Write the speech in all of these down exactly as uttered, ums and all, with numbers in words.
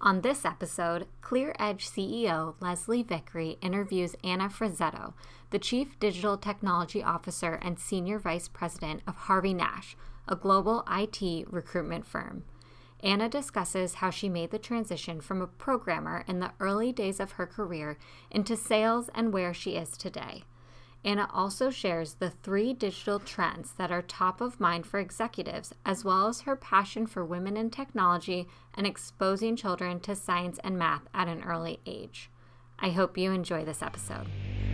On this episode, ClearEdge C E O Leslie Vickery interviews Anna Frazzetto, the Chief Digital Technology Officer and Senior Vice President of Harvey Nash, a global I T recruitment firm. Anna discusses how she made the transition from a programmer in the early days of her career into sales and where she is today. Anna also shares the three digital trends that are top of mind for executives, as well as her passion for women in technology and exposing children to science and math at an early age. I hope you enjoy this episode.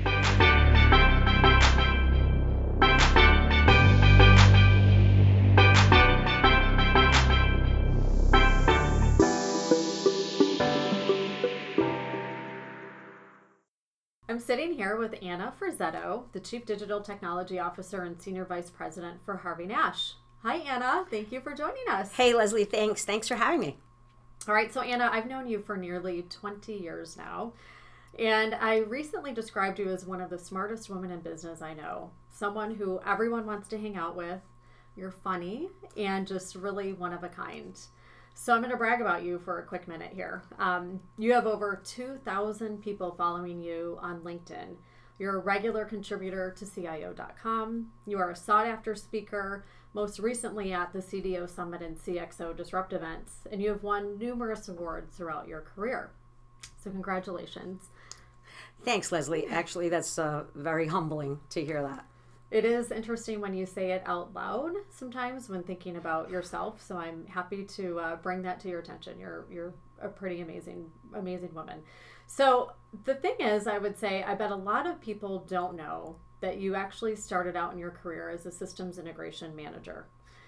I'm sitting here with Anna Frazzetto, the Chief Digital Technology Officer and Senior Vice President for Harvey Nash. Hi, Anna. Thank you for joining us. Hey, Leslie. Thanks. Thanks for having me. All right. So, Anna, I've known you for nearly twenty years now, and I recently described you as one of the smartest women in business I know. Someone who everyone wants to hang out with. You're funny and just really one of a kind. So I'm going to brag about you for a quick minute here. Um, you have over two thousand people following you on LinkedIn. You're a regular contributor to C I O dot com. You are a sought-after speaker, most recently at the C D O Summit and C X O Disrupt events, and you have won numerous awards throughout your career. So congratulations. Thanks, Leslie. Actually, that's uh, very humbling to hear that. It is interesting when you say it out loud sometimes when thinking about yourself. So I'm happy to uh, bring that to your attention. You're you're a pretty amazing, amazing woman. So the thing is, I would say, I bet a lot of people don't know that you actually started out in your career as a systems integration manager.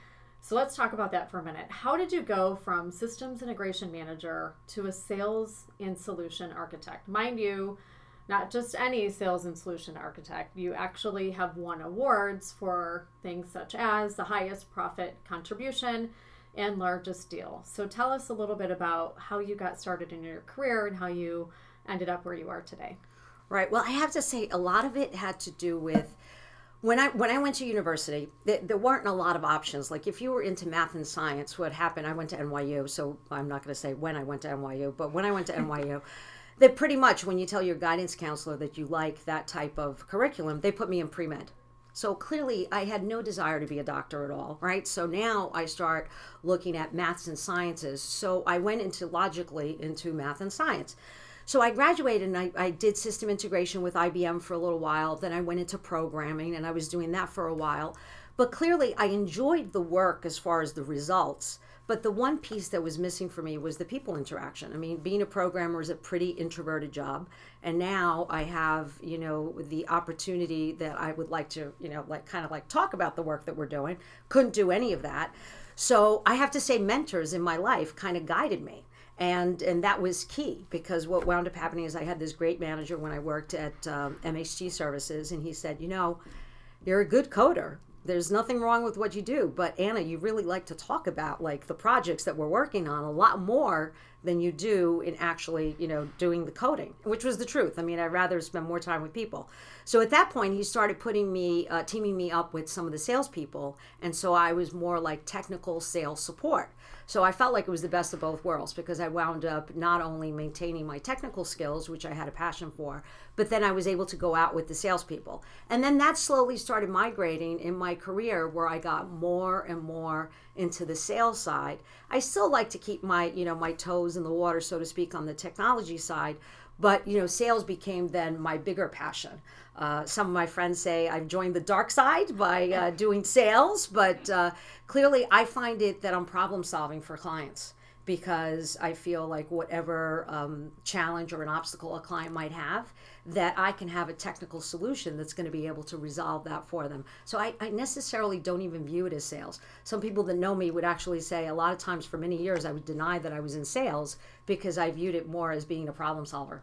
So let's talk about that for a minute. How did you go from systems integration manager to a sales and solution architect? Mind you, not just any sales and solution architect. You actually have won awards for things such as the highest profit contribution and largest deal. So tell us a little bit about how you got started in your career and how you ended up where you are today. Right. Well, I have to say a lot of it had to do with when I when I went to university, there, there weren't a lot of options. Like if you were into math and science, what happened, I went to N Y U, so I'm not going to say when I went to N Y U, but when I went to N Y U, that pretty much when you tell your guidance counselor that you like that type of curriculum, they put me in pre-med. So clearly I had no desire to be a doctor at all, right? So now I start looking at maths and sciences. So I went into logically into math and science. So I graduated and I, I did system integration with I B M for a little while. Then I went into programming and I was doing that for a while. But clearly I enjoyed the work as far as the results. But the one piece that was missing for me was the people interaction. I mean, being a programmer is a pretty introverted job. And now I have, you know, the opportunity that I would like to, you know, like kind of like talk about the work that we're doing. Couldn't do any of that. So I have to say mentors in my life kind of guided me. And and that was key because what wound up happening is I had this great manager when I worked at um, M H T Services. And he said, you know, you're a good coder. There's nothing wrong with what you do, but Anna, you really like to talk about like the projects that we're working on a lot more than you do in actually, you know, doing the coding, which was the truth. I mean, I'd rather spend more time with people. So at that point, he started putting me, uh, teaming me up with some of the salespeople. And so I was more like technical sales support. So I felt like it was the best of both worlds because I wound up not only maintaining my technical skills, which I had a passion for, but then I was able to go out with the salespeople. And then that slowly started migrating in my career where I got more and more into the sales side. I still like to keep my, you know, my toes in the water, so to speak, on the technology side. But, you know, sales became then my bigger passion. Uh, some of my friends say I've joined the dark side by uh, doing sales, but uh, clearly I find it that I'm problem solving for clients because I feel like whatever um, challenge or an obstacle a client might have, that I can have a technical solution that's going to be able to resolve that for them. So I, I necessarily don't even view it as sales. Some people that know me would actually say a lot of times for many years I would deny that I was in sales because I viewed it more as being a problem solver.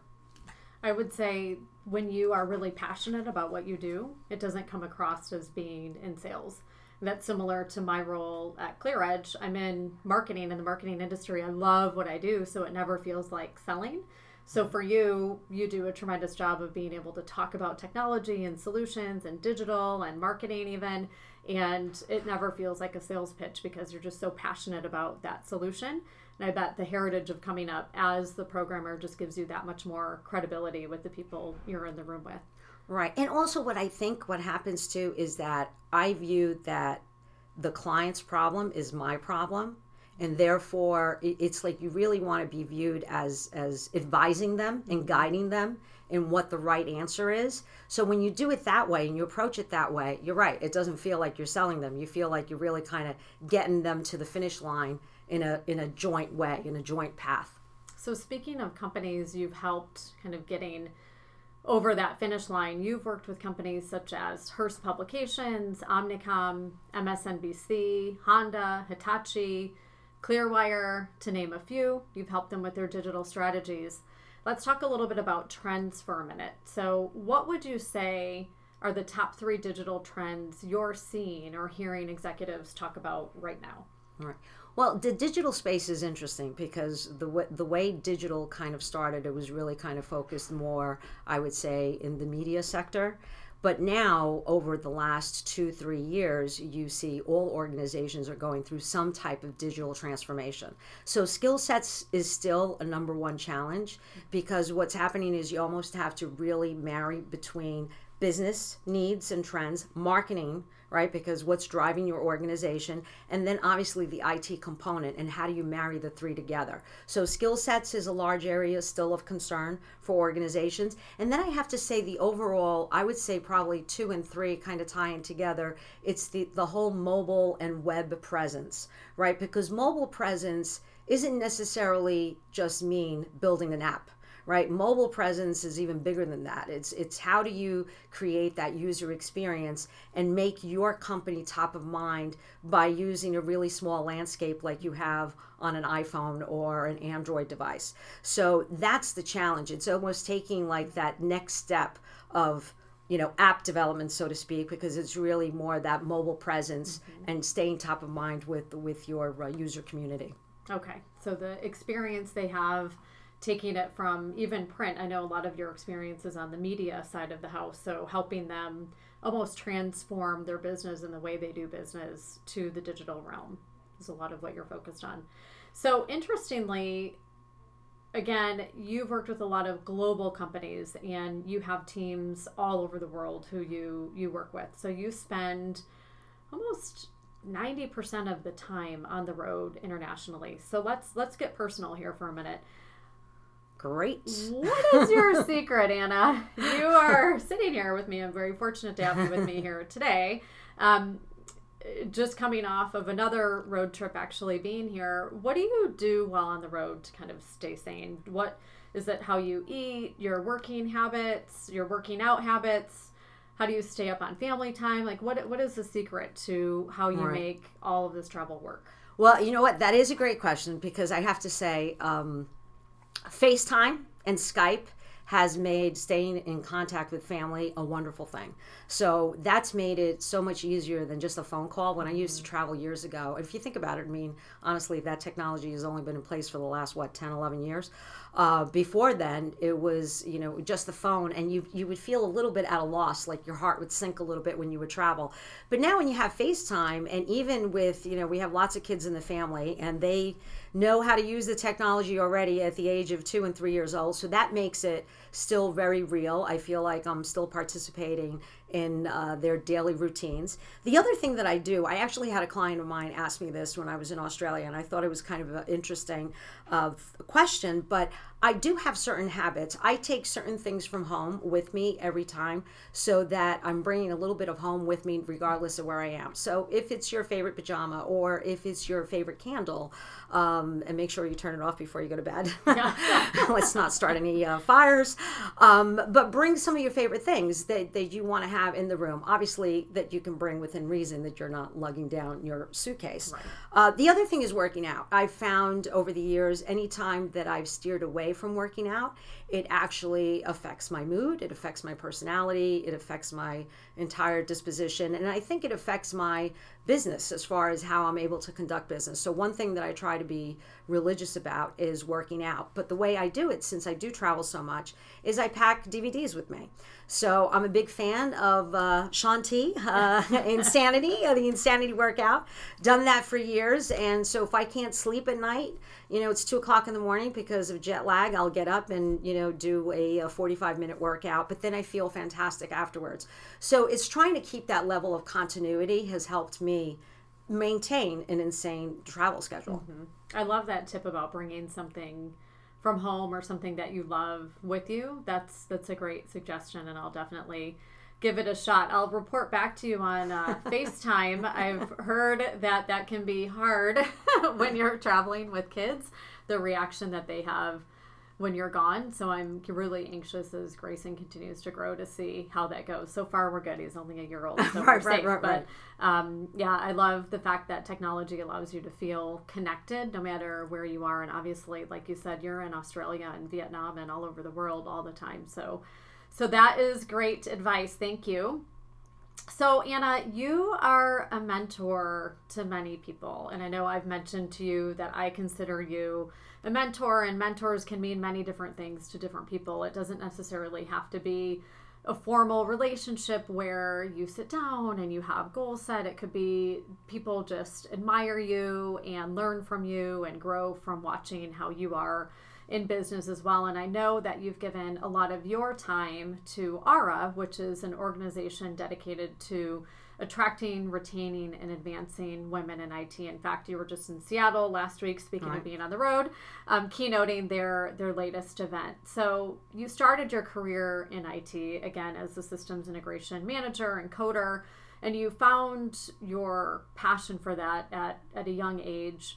I would say when you are really passionate about what you do, it doesn't come across as being in sales. And that's similar to my role at ClearEdge. I'm in marketing, in the marketing industry. I love what I do, so it never feels like selling. So for you, you do a tremendous job of being able to talk about technology and solutions and digital and marketing even, and it never feels like a sales pitch because you're just so passionate about that solution And I bet the heritage of coming up as the programmer just gives you that much more credibility with the people you're in the room with. Right. And also what I think what happens too is that I view that the client's problem is my problem. And therefore, it's like you really want to be viewed as, as advising them and guiding them in what the right answer is. So when you do it that way and you approach it that way, you're right. It doesn't feel like you're selling them. You feel like you're really kind of getting them to the finish line in a in a joint way, in a joint path. So speaking of companies you've helped kind of getting over that finish line, you've worked with companies such as Hearst Publications, Omnicom, M S N B C, Honda, Hitachi, Clearwire, to name a few. You've helped them with their digital strategies. Let's talk a little bit about trends for a minute. So what would you say are the top three digital trends you're seeing or hearing executives talk about right now? All right. Well, the digital space is interesting because the way, the way digital kind of started, it was really kind of focused more, I would say, in the media sector. But now, over the last two, three years, you see all organizations are going through some type of digital transformation. So skill sets is still a number one challenge because what's happening is you almost have to really marry between business needs and trends, marketing, right? Because what's driving your organization, and then obviously the I T component, and how do you marry the three together? So skill sets is a large area still of concern for organizations. And then I have to say the overall, I would say probably two and three kind of tying together, it's the, the whole mobile and web presence, right? Because mobile presence isn't necessarily just mean building an app. Right, mobile presence is even bigger than that. It's it's how do you create that user experience and make your company top of mind by using a really small landscape like you have on an iPhone or an Android device. So that's the challenge. It's almost taking like that next step of, you know, app development, so to speak, because it's really more that mobile presence mm-hmm. and staying top of mind with with your uh, user community. Okay, so the experience they have, taking it from even print. I know a lot of your experience is on the media side of the house, so helping them almost transform their business and the way they do business to the digital realm is a lot of what you're focused on. So interestingly, again, you've worked with a lot of global companies and you have teams all over the world who you, you work with. So you spend almost ninety percent of the time on the road internationally. So let's let's get personal here for a minute. Great. What is your secret, Anna? You are sitting here with me. I'm very fortunate to have you with me here today. Um, just coming off of another road trip, actually being here. What do you do while on the road to kind of stay sane? What is it? How you eat, your working habits, your working out habits? How do you stay up on family time? Like, what what is the secret to how you right. make all of this travel work? Well, you know what? That is a great question because I have to say, um, FaceTime and Skype has made staying in contact with family a wonderful thing. So that's made it so much easier than just a phone call. When I used to travel years ago, if you think about it, I mean, honestly, that technology has only been in place for the last, what, ten, eleven years. Uh, before then, it was, you know, just the phone, and you you would feel a little bit at a loss, like your heart would sink a little bit when you would travel. But now when you have FaceTime, and even with, you know, we have lots of kids in the family, and they know how to use the technology already at the age of two and three years old. So that makes it still very real. I feel like I'm still participating in uh, their daily routines. The other thing that I do, I actually had a client of mine ask me this when I was in Australia, and I thought it was kind of an interesting uh, question, but I do have certain habits. I take certain things from home with me every time so that I'm bringing a little bit of home with me regardless of where I am. So if it's your favorite pajama or if it's your favorite candle, um, and make sure you turn it off before you go to bed. Let's not start any uh, fires. Um, but bring some of your favorite things that, that you want to have in the room. Obviously, that you can bring within reason, that you're not lugging down your suitcase. Right. Uh, the other thing is working out. I've found over the years, anytime that I've steered away from working out, it actually affects my mood, it affects my personality, it affects my entire disposition, and I think it affects my business as far as how I'm able to conduct business. So one thing that I try to be religious about is working out. But the way I do it, since I do travel so much, is I pack D V Ds with me. So I'm a big fan of uh, Shaun T, uh, Insanity, uh, the Insanity Workout. Done that for years. And so if I can't sleep at night, you know, it's two o'clock in the morning because of jet lag, I'll get up and, you know, do a, a forty-five minute workout. But then I feel fantastic afterwards. So it's trying to keep that level of continuity has helped me maintain an insane travel schedule. Mm-hmm. I love that tip about bringing something from home or something that you love with you. That's that's a great suggestion, and I'll definitely give it a shot. I'll report back to you on uh, FaceTime. I've heard that that can be hard when you're traveling with kids, the reaction that they have when you're gone. So I'm really anxious as Grayson continues to grow to see how that goes. So far, we're good. He's only a year old, so right, we're right, safe. right, right. But um, yeah, I love the fact that technology allows you to feel connected no matter where you are. And obviously, like you said, you're in Australia and Vietnam and all over the world all the time. So, so that is great advice. Thank you. So Anna, you are a mentor to many people. And I know I've mentioned to you that I consider you a mentor, and mentors can mean many different things to different people. It doesn't necessarily have to be a formal relationship where you sit down and you have goals set. It could be people just admire you and learn from you and grow from watching how you are in business as well. And I know that you've given a lot of your time to ARA, which is an organization dedicated to attracting, retaining, and advancing women in I T. In fact, you were just in Seattle last week, speaking right. of being on the road, um, keynoting their, their latest event. So you started your career in I T, again, as a systems integration manager and coder, and you found your passion for that at, at a young age.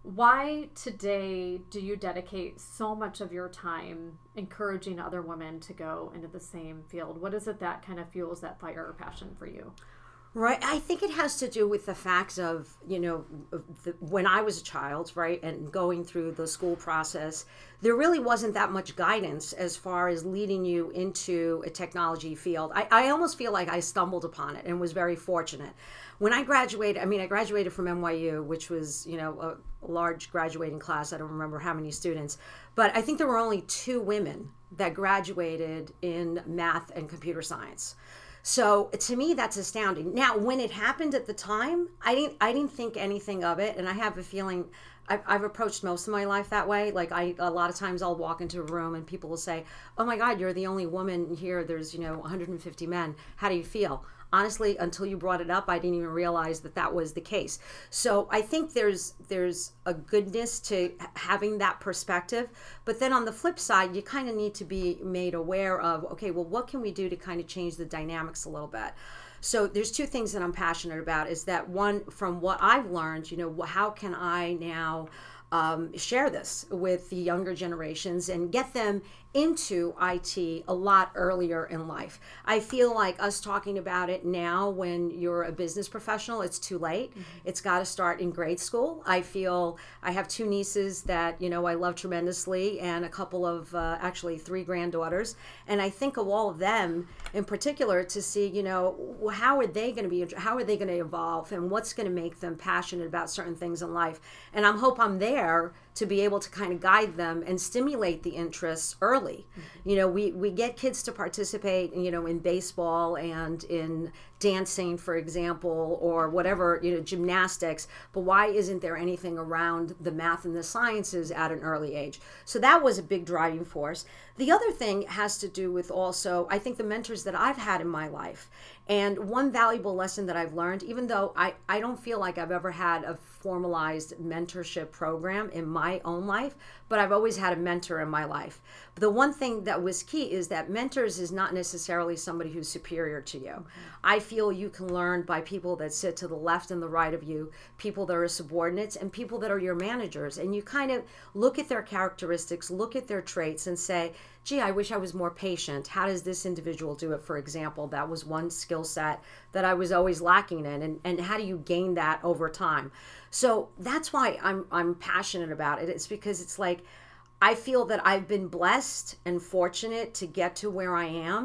Why today do you dedicate so much of your time encouraging other women to go into the same field? What is it that kind of fuels that fire or passion for you? Right. I think it has to do with the fact of, you know, the, when I was a child, right, and going through the school process, there really wasn't that much guidance as far as leading you into a technology field. I, I almost feel like I stumbled upon it and was very fortunate. When I graduated, I mean, I graduated from N Y U, which was, you know, a large graduating class. I don't remember how many students, but I think there were only two women that graduated in math and computer science. So to me, that's astounding. Now, when it happened at the time, I didn't I didn't think anything of it. And I have a feeling I've, I've approached most of my life that way. Like I, a lot of times I'll walk into a room and people will say, oh my God, you're the only woman here. There's, you know, one hundred fifty men. How do you feel? Honestly, until you brought it up, I didn't even realize that that was the case. So I think there's there's a goodness to having that perspective. But then on the flip side, you kind of need to be made aware of, okay, well, what can we do to kind of change the dynamics a little bit? So there's two things that I'm passionate about is that one, from what I've learned, you know, how can I now um, share this with the younger generations and get them into I T a lot earlier in life. I feel like us talking about it now when you're a business professional, it's too late. Mm-hmm. It's got to start in grade school. I feel I have two nieces that, you know, I love tremendously and a couple of, uh, actually three granddaughters. And I think of all of them in particular to see, you know, how are they going to be, how are they going to evolve and what's going to make them passionate about certain things in life. And I hope I'm there to be able to kind of guide them and stimulate the interests early. Mm-hmm. You know, we, we get kids to participate, you know, in baseball and in dancing, for example, or whatever, you know, gymnastics, but why isn't there anything around the math and the sciences at an early age? So that was a big driving force. The other thing has to do with also, I think, the mentors that I've had in my life. And one valuable lesson that I've learned, even though I, I don't feel like I've ever had a formalized mentorship program in my own life, but I've always had a mentor in my life. But the one thing that was key is that mentors is not necessarily somebody who's superior to you. Mm-hmm. I feel you can learn by people that sit to the left and the right of you, people that are subordinates, and people that are your managers. And you kind of look at their characteristics, look at their traits, and say, gee, I wish I was more patient. How does this individual do it, for example? That was one skill set that I was always lacking in. And, and how do you gain that over time? So that's why I'm I'm passionate about it. It's because it's like, I feel that I've been blessed and fortunate to get to where I am.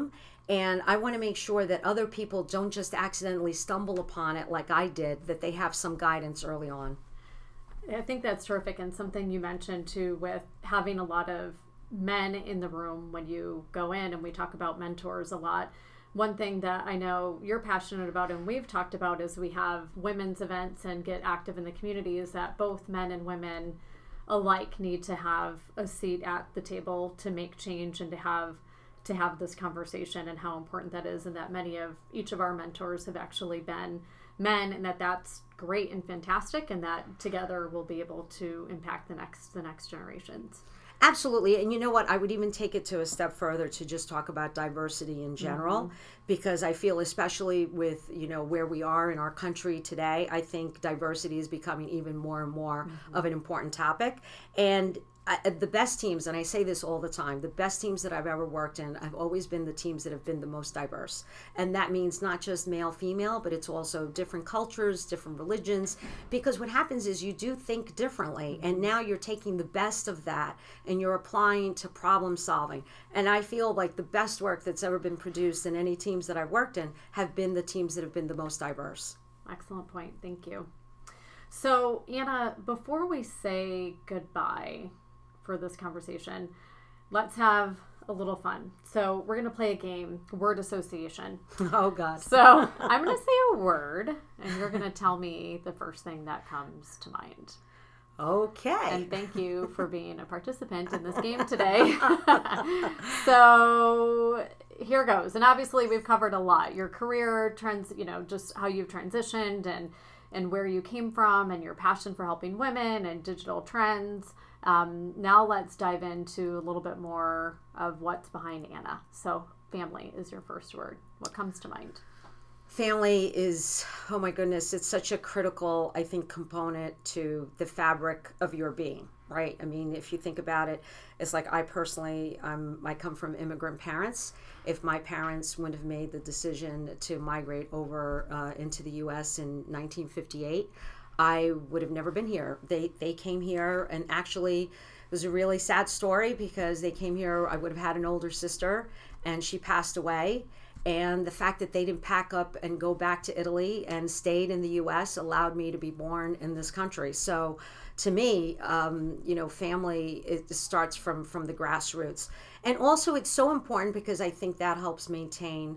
And I want to make sure that other people don't just accidentally stumble upon it like I did, that they have some guidance early on. I think that's terrific, and something you mentioned too with having a lot of men in the room when you go in, and we talk about mentors a lot. One thing that I know you're passionate about and we've talked about is we have women's events and get active in the community, is that both men and women alike need to have a seat at the table to make change and to have to have this conversation, and how important that is, and that many of each of our mentors have actually been men, and that that's great and fantastic, and that together we'll be able to impact the next the next generations. Absolutely. And you know what? I would even take it to a step further to just talk about diversity in general, mm-hmm. because I feel, especially with, you know, where we are in our country today, I think diversity is becoming even more and more mm-hmm. of an important topic. And I, the best teams, and I say this all the time, the best teams that I've ever worked in have always been the teams that have been the most diverse. And that means not just male, female, but it's also different cultures, different religions, because what happens is you do think differently, and now you're taking the best of that and you're applying to problem solving. And I feel like the best work that's ever been produced in any teams that I've worked in have been the teams that have been the most diverse. Excellent point. Thank you. So, Anna, before we say goodbye for this conversation, let's have a little fun. So we're going to play a game, word association. Oh, God. So I'm going to say a word, and you're going to tell me the first thing that comes to mind. Okay. And thank you for being a participant in this game today. So here goes. And obviously we've covered a lot. Your career trends, you know, just how you've transitioned and, and where you came from and your passion for helping women and digital trends. Um, now let's dive into a little bit more of what's behind Anna. So family is your first word. What comes to mind? Family is, oh my goodness, it's such a critical, I think, component to the fabric of your being, right? I mean, if you think about it, it's like I personally, um, I come from immigrant parents. If my parents wouldn't have made the decision to migrate over uh, into the U S in nineteen fifty-eight, I would have never been here. They they came here, and actually it was a really sad story because they came here. I would have had an older sister, and she passed away. And the fact that they didn't pack up and go back to Italy and stayed in the U S allowed me to be born in this country. So to me, um, you know, family, it starts from, from the grassroots. And also it's so important because I think that helps maintain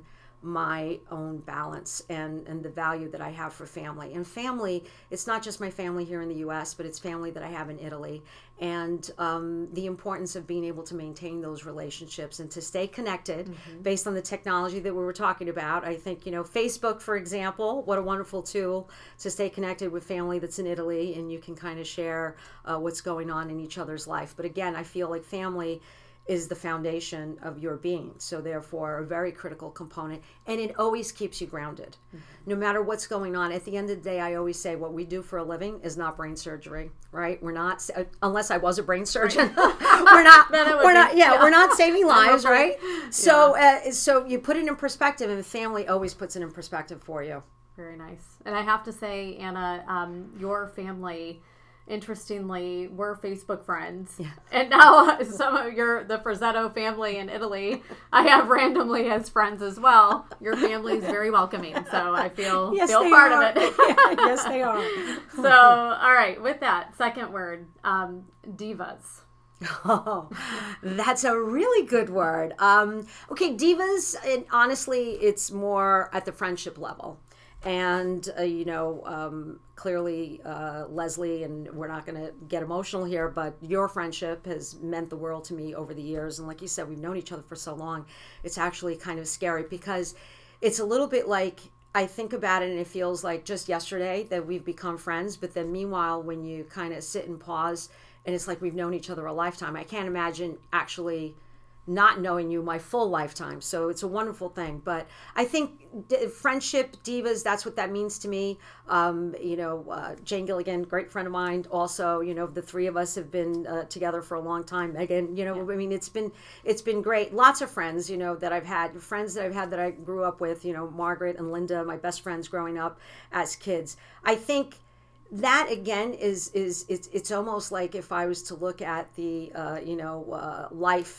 my own balance and, and the value that I have for family. And family, it's not just my family here in the U S, but it's family that I have in Italy. And um, the importance of being able to maintain those relationships and to stay connected mm-hmm. based on the technology that we were talking about. I think, you know, Facebook, for example, what a wonderful tool to stay connected with family that's in Italy, and you can kind of share uh, what's going on in each other's life. But again, I feel like family is the foundation of your being. So therefore, a very critical component. And it always keeps you grounded. Mm-hmm. No matter what's going on. At the end of the day, I always say what we do for a living is not brain surgery, right? We're not, unless I was a brain surgeon, right. we're not, we're not, yeah, yeah, we're not saving lives, right? So, yeah. uh, so you put it in perspective, and the family always puts it in perspective for you. Very nice. And I have to say, Anna, um, your family, interestingly, we're Facebook friends. Yeah. And now some of your, the Frazzetto family in Italy, I have randomly as friends as well. Your family is very welcoming. So I feel, yes, feel part are. of it. Yeah, yes, they are. So, all right. With that, second word, um, divas. Oh, that's a really good word. Um, okay, divas, it, honestly, it's more at the friendship level. And, uh, you know, um, clearly, uh, Leslie, and we're not going to get emotional here, but your friendship has meant the world to me over the years. And like you said, we've known each other for so long. It's actually kind of scary because it's a little bit like, I think about it and it feels like just yesterday that we've become friends. But then meanwhile, when you kind of sit and pause and it's like we've known each other a lifetime, I can't imagine actually not knowing you my full lifetime. So it's a wonderful thing. But I think d- friendship, divas, that's what that means to me. Um, you know, uh, Jane Gilligan, great friend of mine. Also, you know, the three of us have been uh, together for a long time. Megan, you know, yeah. I mean, it's been it's been great. Lots of friends, you know, that I've had, friends that I've had that I grew up with, you know, Margaret and Linda, my best friends growing up as kids. I think that again is is it's it's almost like if I was to look at the uh, you know uh, life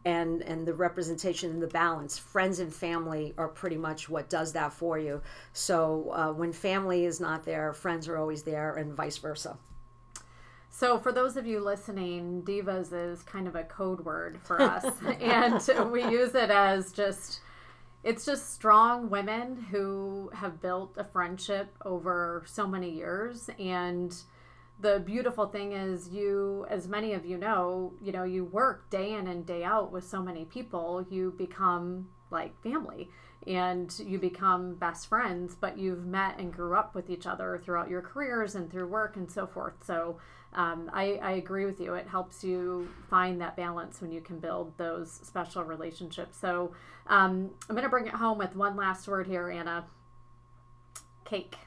and and the representation and the balance. Friends and family are pretty much what does that for you. So uh, when family is not there, friends are always there, and vice versa. So for those of you listening, divas is kind of a code word for us. And we use it as just, it's just strong women who have built a friendship over so many years. And the beautiful thing is, you, as many of you know, you know, you work day in and day out with so many people, you become like family. And you become best friends, but you've met and grew up with each other throughout your careers and through work and so forth. So um, I, I agree with you. It helps you find that balance when you can build those special relationships. So um, I'm going to bring it home with one last word here, Anna. Cake.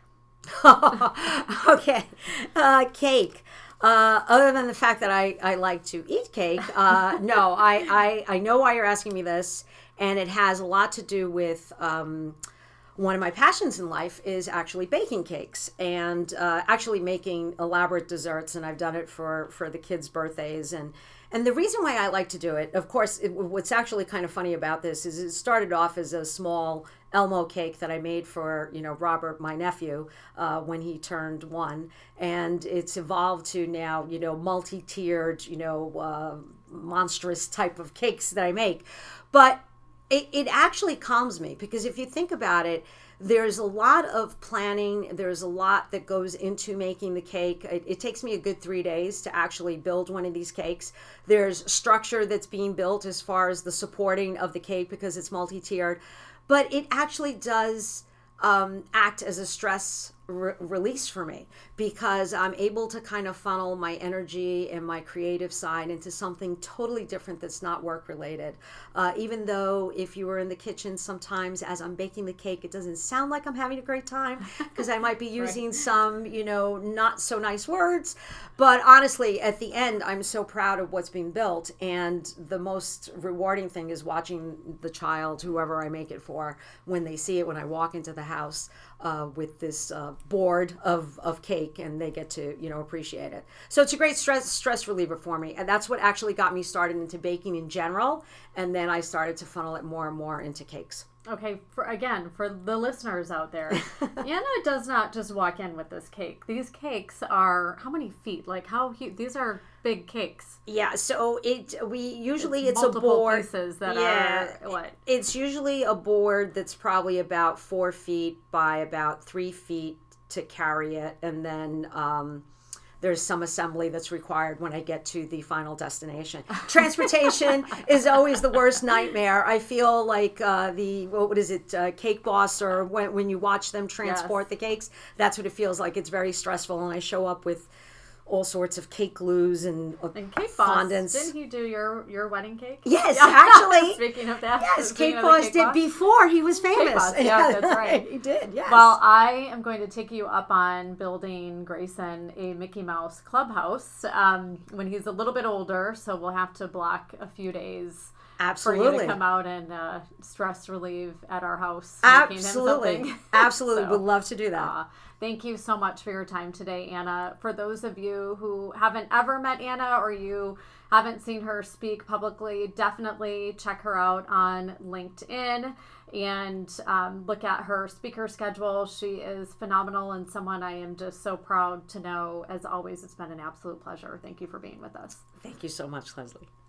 Okay. Uh, cake. Uh, other than the fact that I, I like to eat cake, uh, no, I, I, I know why you're asking me this. And it has a lot to do with um, one of my passions in life is actually baking cakes and uh, actually making elaborate desserts. And I've done it for, for the kids' birthdays. And, and the reason why I like to do it, of course, it, what's actually kind of funny about this is it started off as a small Elmo cake that I made for, you know, Robert, my nephew, uh, when he turned one. And it's evolved to now, you know, multi-tiered, you know, uh, monstrous type of cakes that I make. But It, it actually calms me, because if you think about it, there's a lot of planning. There's a lot that goes into making the cake. It, it takes me a good three days to actually build one of these cakes. There's structure that's being built as far as the supporting of the cake, because it's multi-tiered. But it actually does um, act as a stress re- release for me, because I'm able to kind of funnel my energy and my creative side into something totally different that's not work related. Uh, even though if you were in the kitchen sometimes as I'm baking the cake, it doesn't sound like I'm having a great time, because I might be using right. some, you know, not so nice words. But honestly, at the end, I'm so proud of what's being built. And the most rewarding thing is watching the child, whoever I make it for, when they see it, when I walk into the house uh, with this uh, board of, of cake, and they get to, you know, appreciate it. So it's a great stress stress reliever for me. And that's what actually got me started into baking in general. And then I started to funnel it more and more into cakes. Okay, for again, for the listeners out there, Anna does not just walk in with this cake. These cakes are how many feet? Like how huge? These are big cakes. Yeah, so it we usually it's, it's a board pieces that yeah, are what? It's usually a board that's probably about four feet by about three feet to carry it, and then um, there's some assembly that's required when I get to the final destination. Transportation is always the worst nightmare. I feel like uh, the, what is it, uh, Cake Boss, or when, when you watch them transport yes. the cakes, that's what it feels like. It's very stressful, and I show up with all sorts of cake glues and, uh, and Cake fondants. Boss, didn't he do your, your wedding cake? Yes, actually. Speaking of that. Yes, Cake Boss Cake did Boss? Before he was famous. Cake Boss, yeah, that's right. He did, yes. Well, I am going to take you up on building Grayson a Mickey Mouse clubhouse um, when he's a little bit older, so we'll have to block a few days Absolutely. for you to come out and uh, stress relieve at our house. Absolutely. Absolutely. so, Would love to do that. Uh, thank you so much for your time today, Anna. For those of you who haven't ever met Anna, or you haven't seen her speak publicly, definitely check her out on LinkedIn and um, look at her speaker schedule. She is phenomenal and someone I am just so proud to know. As always, it's been an absolute pleasure. Thank you for being with us. Thank you so much, Leslie.